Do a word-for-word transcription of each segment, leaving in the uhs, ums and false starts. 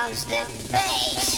comes the bass.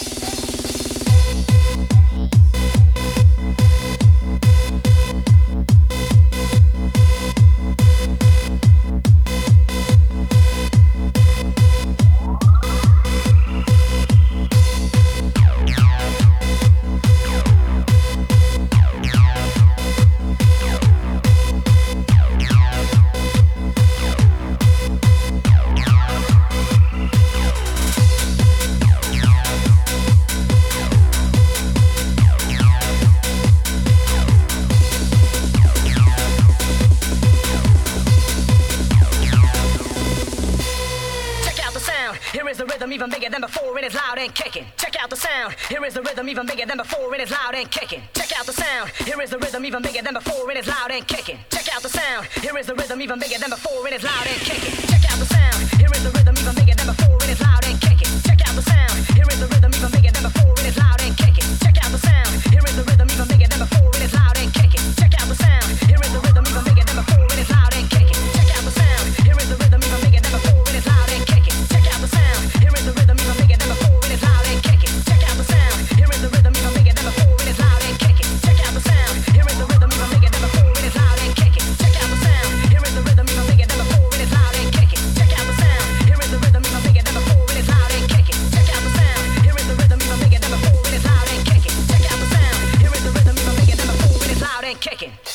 Here is the rhythm even bigger than before and it's loud and kicking. Check out the sound. Here is the rhythm even bigger than before and it's loud and kicking. Check out the sound. Here is the rhythm even bigger than before and it's loud and kicking. Check out the sound. Here is the rhythm even bigger than before and it's loud and kicking. Check out the sound. Here is the rhythm even bigger than before and it's loud and kicking. Check out the sound. Here is the rhythm even bigger than before and it's loud and kicking. Check out the sound. Here is the rhythm even bigger than before and it's loud and kicking. Check out the sound. Here is the rhythm even bigger than before and it's loud and kicking. Check out the sound. Here is the rhythm even bigger than before and it's loud and kicking. Check out the sound. Here is the rhythm even bigger than before and it's loud and kicking. Check out the sound. Here is the rhythm even bigger than before and it's loud and kicking. Check out the sound. Here is the rhythm even bigger than before and it's loud and kicking. Check out the sound. Here is the rhythm even bigger than before and it's loud and kicking. Check out the sound. Here is the rhythm even bigger than before and it's loud and kicking. Check out the sound. Here is the rhythm even bigger than before and it's loud and kicking. Check out the sound. Here is the rhythm even bigger than before and it's loud and kicking.